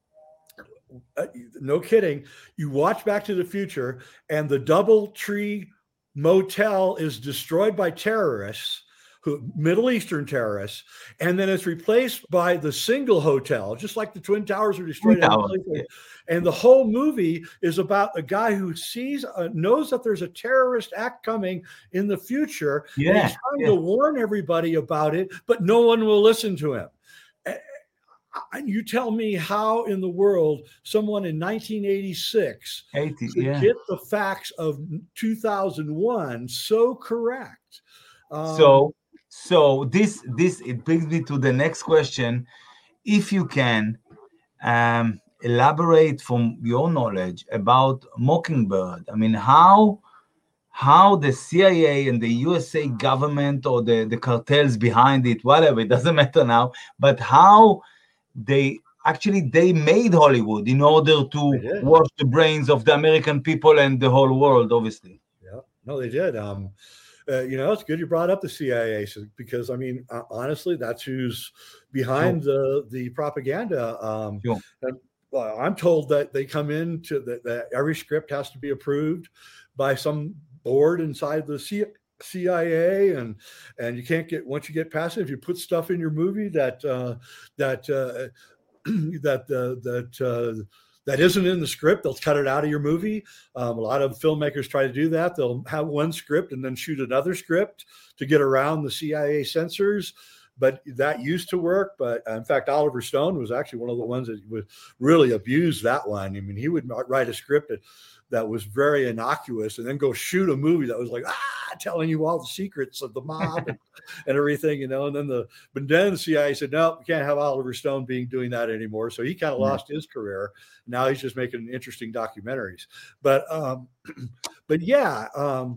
uh, no kidding, you watch Back to the Future and the DoubleTree Motel is destroyed by terrorists, who Middle Eastern terrorists, and then it's replaced by the single hotel, just like the Twin Towers are destroyed. Tower. Yeah. And the whole movie is about a guy who sees, uh, knows that there's a terrorist act coming in the future. Yeah. And he's trying yeah. to warn everybody about it, but no one will listen to him. And you tell me how in the world someone in nineteen eighty-six eighty, could yeah. get the facts of two thousand one so correct. Um, so, so this this it brings me to the next question. If you can um, elaborate from your knowledge about Mockingbird, I mean, how how the C I A and the U S A government or the the cartels behind it, whatever, it doesn't matter now, but how they actually they made Hollywood in order to wash the brains of the American people and the whole world, obviously. Yeah, no, they did. Um, uh, you know, it's good you brought up the C I A because, I mean, uh, honestly, that's who's behind sure. the the propaganda. Um, sure. and, well, I'm told that they come into that, that every script has to be approved by some board inside the C I A. C I A and and you can't get once you get past it, if you put stuff in your movie that uh, that uh, that uh, that uh, that isn't in the script, they'll cut it out of your movie. Um, a lot of filmmakers try to do that. They'll have one script and then shoot another script to get around the C I A censors. But that used to work. But in fact, Oliver Stone was actually one of the ones that would really abuse that one. I mean, he would write a script that, that was very innocuous and then go shoot a movie that was like, ah, telling you all the secrets of the mob and, and everything, you know. And then the, but then the C I A said, no, we can't have Oliver Stone being doing that anymore. So he kind of lost his career. Now he's just making interesting documentaries. But, um, but yeah, um,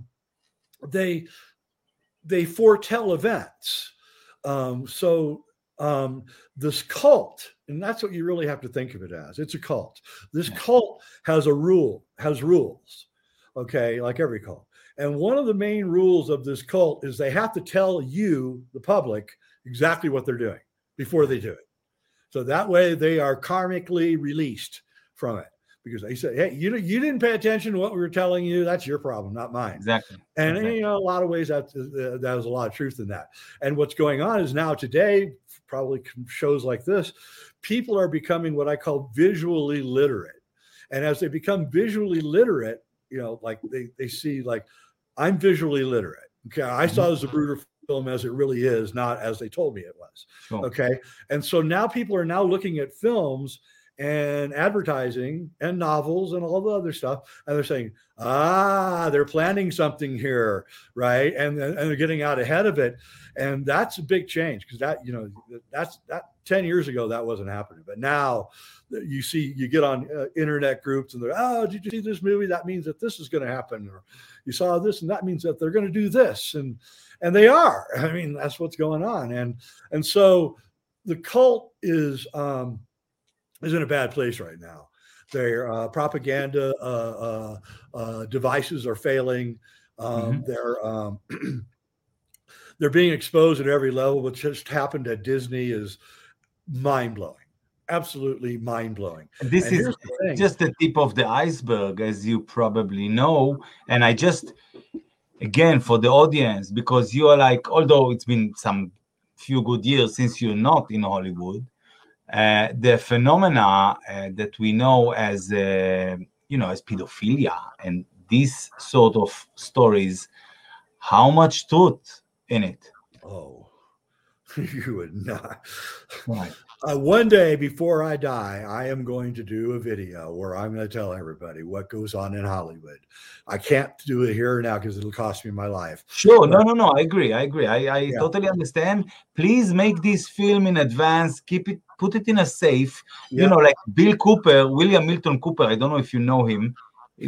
they, they foretell events. Um, so um, this cult, and that's what you really have to think of it as. It's a cult. This cult has a rule, has rules, okay, like every cult. And one of the main rules of this cult is they have to tell you, the public, exactly what they're doing before they do it. So that way they are karmically released from it. Because they said, hey, you you didn't pay attention to what we were telling you. That's your problem, not mine. Exactly. And, exactly. you know, a lot of ways that uh, there's a lot of truth in that. And what's going on is now today, probably shows like this, people are becoming what I call visually literate. And as they become visually literate, you know, like they, they see like, I'm visually literate. Okay. I saw the Zapruder film as it really is, not as they told me it was. Sure. Okay. And so now people are now looking at films and advertising and novels and all the other stuff. And they're saying, ah, they're planning something here, right? And, and they're getting out ahead of it. And that's a big change because that, you know, that's that ten years ago, that wasn't happening. But now you see, you get on uh, internet groups and they're, oh, did you see this movie? That means that this is going to happen. Or you saw this and that means that they're going to do this. And, and they are. I mean, that's what's going on. And, and so the cult is, um, is in a bad place right now. Their uh, propaganda uh, uh, uh, devices are failing. Um, mm-hmm. They're um, they're being exposed at every level. What just happened at Disney is mind-blowing. Absolutely mind-blowing. This and is the just the tip of the iceberg, as you probably know. And I just, again, for the audience, because you are like, although it's been some few good years since you're not in Hollywood, uh, the phenomena uh, that we know as, uh, you know, as pedophilia and these sort of stories, how much truth in it? Oh, you would not. Right. Uh, one day before I die, I am going to do a video where I'm going to tell everybody what goes on in Hollywood. I can't do it here now because it'll cost me my life. Sure. But, no, no, no. I agree. I agree. I, I yeah. totally understand. Please make this film in advance. Keep it, put it in a safe. Yeah. You know, like Bill Cooper, William Milton Cooper. I don't know if you know him.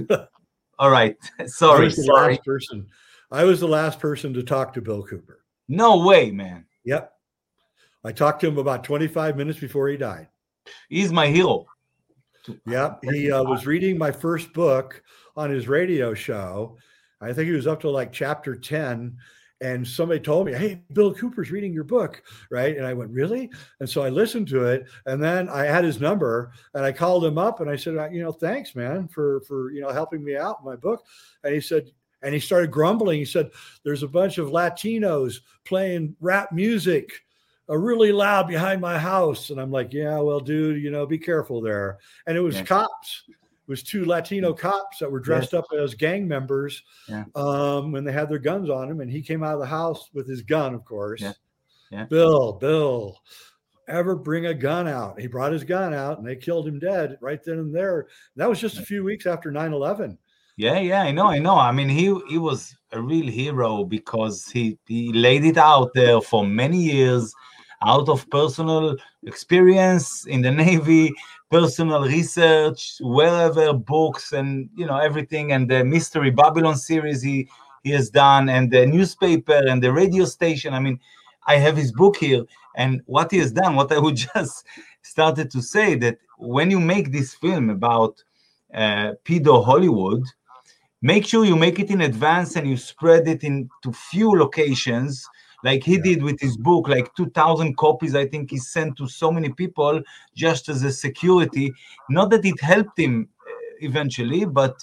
All right. Sorry. I was the sorry. last person. I was the last person to talk to Bill Cooper. No way, man. Yep. I talked to him about twenty-five minutes before he died. He's my hero. Yep. He uh, was reading my first book on his radio show. I think he was up to like chapter ten. And somebody told me, hey, Bill Cooper's reading your book, right? And I went, really? And so I listened to it. And then I had his number and I called him up and I said, you know, thanks, man, for, for, you know, helping me out in my book. And he said, and he started grumbling. He said, there's a bunch of Latinos playing rap music uh, really loud behind my house. And I'm like, yeah, well, dude, you know, be careful there. And it was yeah. cops. It was two Latino cops that were dressed yes. up as gang members yeah. um, when they had their guns on him. And he came out of the house with his gun, of course. Yeah. Yeah. Bill, Bill, ever bring a gun out? He brought his gun out and they killed him dead right then and there. And that was just a few weeks after nine eleven. Yeah, yeah, I know, I know. I mean, he he was a real hero because he, he laid it out there for many years out of personal experience in the Navy, personal research, wherever, books and, you know, everything. And the Mystery Babylon series he, he has done and the newspaper and the radio station. I mean, I have his book here. And what he has done, what I would just started to say, that when you make this film about uh, pedo Hollywood, make sure you make it in advance and you spread it into few locations like he yeah. did with his book, like two thousand copies, I think he sent to so many people just as a security. Not that it helped him eventually, but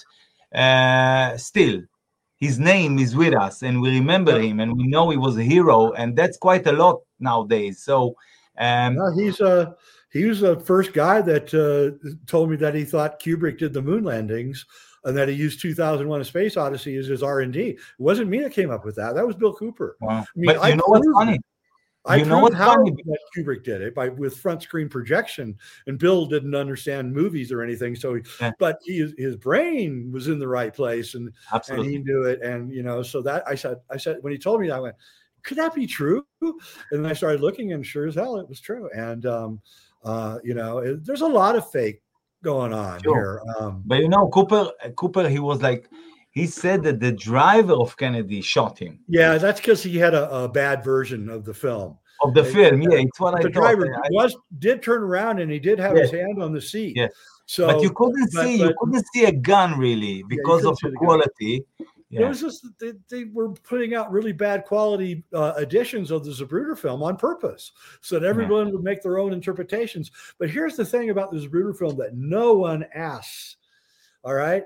uh, still, his name is with us and we remember him and we know he was a hero, and that's quite a lot nowadays. So um, well, he's a, he was the first guy that uh, told me that he thought Kubrick did the moon landings and that he used two thousand one: A Space Odyssey as his R and D. It wasn't me that came up with that. That was Bill Cooper. Wow. I mean, but you I know what's funny? I you know what's how funny? That Kubrick did it by with front screen projection, and Bill didn't understand movies or anything. So, he, yeah. but he, his brain was in the right place, and Absolutely. and he knew it. And you know, so that I said, I said when he told me that, I went, could that be true? And then I started looking, and sure as hell, it was true. And um, uh, you know, it, there's a lot of fake going on sure. here. Um, but you know, Cooper, Cooper, he was like, he said that the driver of Kennedy shot him. Yeah, that's because he had a, a bad version of the film. Of the and, film, yeah, it's what I the thought. driver I, was did turn around and he did have yes. his hand on the seat. Yeah. So, but you couldn't but, see, but, you couldn't see a gun really because yeah, of the, the quality. Yeah. It was just that they, they were putting out really bad quality uh, editions of the Zapruder film on purpose so that everyone yeah. would make their own interpretations. But here's the thing about the Zapruder film that no one asks. All right.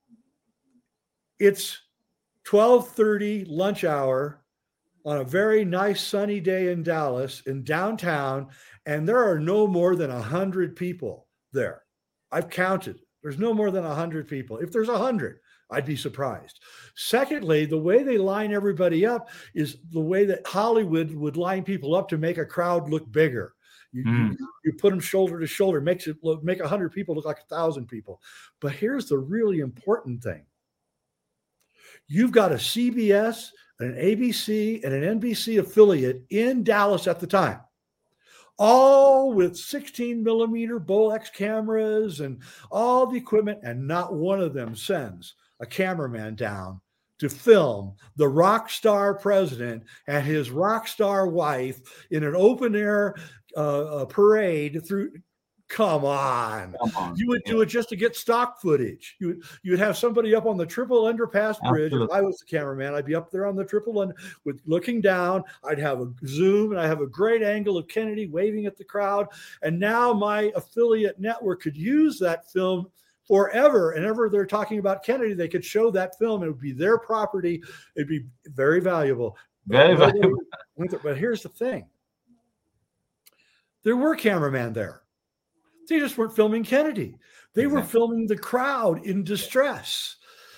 It's twelve thirty lunch hour on a very nice sunny day in Dallas, in downtown, and there are no more than one hundred people there. I've counted. There's no more than one hundred people. If there's one hundred, I'd be surprised. Secondly, the way they line everybody up is the way that Hollywood would line people up to make a crowd look bigger. You, mm. you, you put them shoulder to shoulder, makes it look, make one hundred people look like one thousand people. But here's the really important thing. You've got a C B S, an A B C, and an N B C affiliate in Dallas at the time, all with sixteen millimeter Bolex cameras and all the equipment, and not one of them sends a cameraman down to film the rock star president and his rock star wife in an open air uh, parade through Come on. Come on. You would Yeah. do it just to get stock footage. You would, you would have somebody up on the triple underpass bridge. Absolutely. If I was the cameraman, I'd be up there on the triple under with looking down. I'd have a zoom and I have a great angle of Kennedy waving at the crowd. And now my affiliate network could use that film forever. And ever they're talking about Kennedy, they could show that film. It would be their property. It'd be very valuable. Very But valuable. But here's the thing. There were cameramen there. They just weren't filming Kennedy. They Exactly. were filming the crowd in distress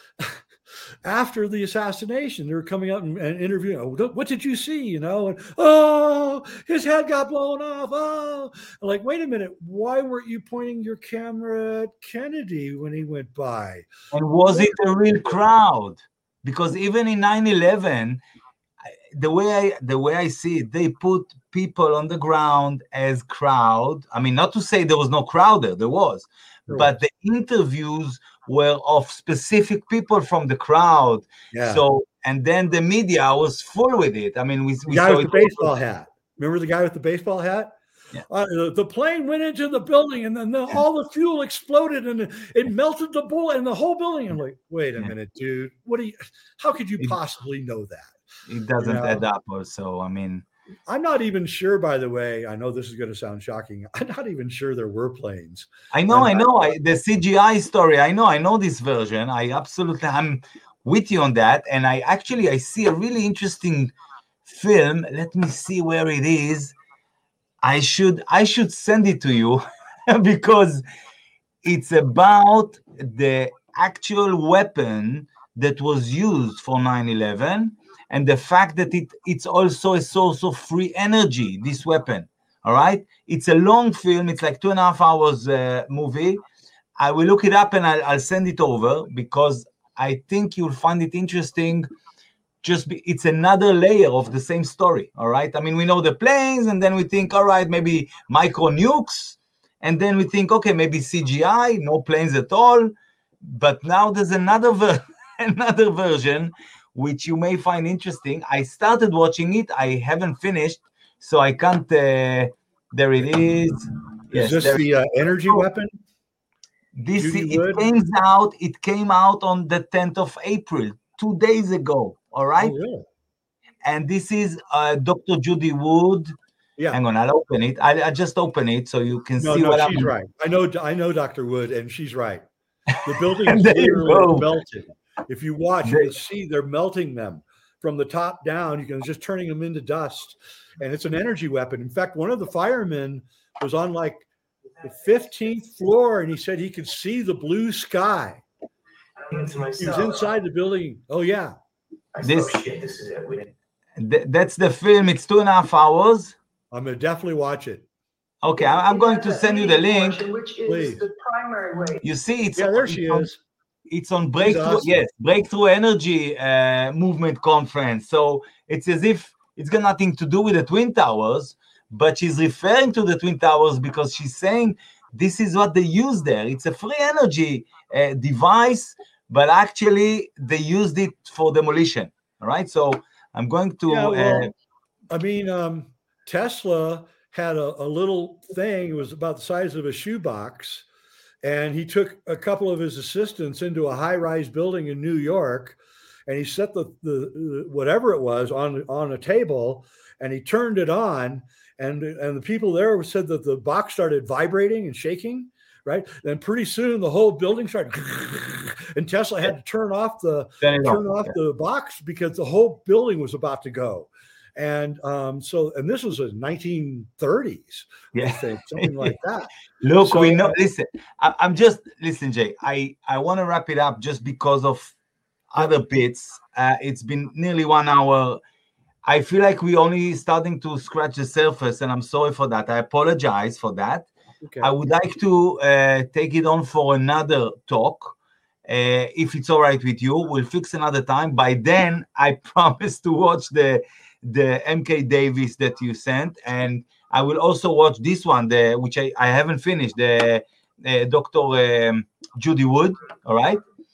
after the assassination. They were coming out and, and interviewing. Oh, what did you see? You know, and oh, his head got blown off. Oh, I'm like, wait a minute. Why weren't you pointing your camera at Kennedy when he went by? And was it a real crowd? Because even in nine eleven, the way I the way I see it, they put people on the ground as crowd. I mean, not to say there was no crowd there, there was, There but was. the interviews were of specific people from the crowd. Yeah. So, and then the media was full with it. I mean, we, The we guy saw with it the baseball hat. Remember the guy with the baseball hat? Yeah. Uh, the, the plane went into the building, and then the, Yeah. all the fuel exploded, and it, it melted the bullet and the whole building. I'm like, wait a Yeah. minute, dude. What do you? How could you It- possibly know that? It doesn't You know? add up. Also, I mean, I'm not even sure. By the way, I know this is going to sound shocking. I'm not even sure there were planes. I know, I I'm- know. I, the C G I story. I know, I know this version. I absolutely, I'm with you on that. And I actually, I see a really interesting film. Let me see where it is. I should, I should send it to you because it's about the actual weapon that was used for nine eleven and the fact that it it's also a source of free energy, this weapon. All right, it's a long film. It's like two and a half hours uh, movie. I will look it up and I'll, I'll send it over because I think you'll find it interesting. Just be, it's another layer of the same story. All right, I mean, we know the planes, and then we think, all right, maybe micro nukes, and then we think, okay, maybe C G I, no planes at all. But now there's another ver- another version which you may find interesting. I started watching it. I haven't finished, so I can't. Uh, there it is. Is this there- the uh, energy weapon? This Judy it Wood? came out. It came out on the tenth of April, two days ago. All right, Oh, really? and this is uh, Doctor Judy Wood. Yeah. Hang on, I'll open it. I, I just open it so you can No, see no, what she's I'm. right. I know, I know, Doctor Wood, and she's right. The building And is there you literally go. melted. If you watch, They- you can see they're melting them from the top down. You can just turning them into dust, and it's an energy weapon. In fact, one of the firemen was on like the fifteenth floor, and he said he could see the blue sky. Into He was myself. inside the building. Oh yeah, I This- thought, shit, this is it. We didn't. Th- that's the film. It's two and a half hours. I'm gonna definitely watch it. Okay, I- I'm going to send you the link. Which is Please. the primary way. You see, it's Yeah, there it's she on, is. It's on breakthrough. awesome. Yes, breakthrough energy uh, movement conference. So it's as if it's got nothing to do with the Twin Towers, but she's referring to the Twin Towers because she's saying this is what they use there. It's a free energy uh, device, but actually they used it for demolition. All right, so I'm going to. Yeah, well, uh, I mean, um, Tesla had a, a little thing. It was about the size of a shoebox. And he took a couple of his assistants into a high-rise building in New York, and he set the, the, the whatever it was on, on a table, and he turned it on. And, and the people there said that the box started vibrating and shaking, right? And pretty soon the whole building started, and Tesla had to turn off the turn it turn off. off the box because the whole building was about to go. And um, so, and this was in nineteen thirties, I Yeah. think, something like that. Look, So- we know. Listen, I, I'm just listen, Jay. I I want to wrap it up just because of other bits. Uh, it's been nearly one hour. I feel like we're only starting to scratch the surface, and I'm sorry for that. I apologize for that. Okay. I would like to uh, take it on for another talk. Uh, if it's all right with you, we'll fix another time. By then, I promise to watch the the M K Davis that you sent, and I will also watch this one, the which I, I haven't finished, the uh, Doctor Um, Judy Wood. All right,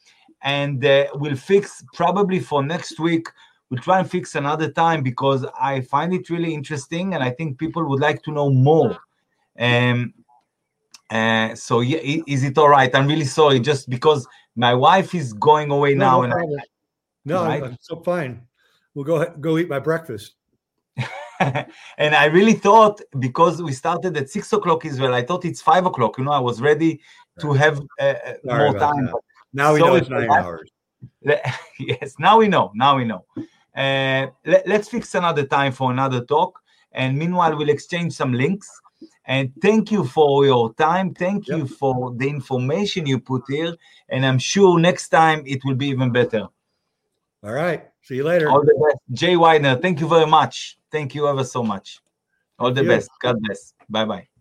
and uh, we'll fix probably for next week. We'll try and fix another time because I find it really interesting, and I think people would like to know more. Um, Uh, so yeah, i- is it all right? I'm really sorry, just because my wife is going away No, now, no and I, problem. No, I'm- Right. I'm so fine. We'll go ahead- go eat my breakfast. and I really thought, because we started at six o'clock Israel, I thought it's five o'clock. You know, I was ready to have uh, uh, Sorry more about time. that. Now we know sorry it's for nine that. hours. Le- Yes, now we know. Now we know. Uh, let, let's fix another time for another talk. And meanwhile, we'll exchange some links. And thank you for your time. Thank Yep. you for the information you put here. And I'm sure next time it will be even better. All right. See you later. All the best. Jay Widener, thank you very much. Thank you ever so much. All Thank the you. best. God bless. Bye-bye.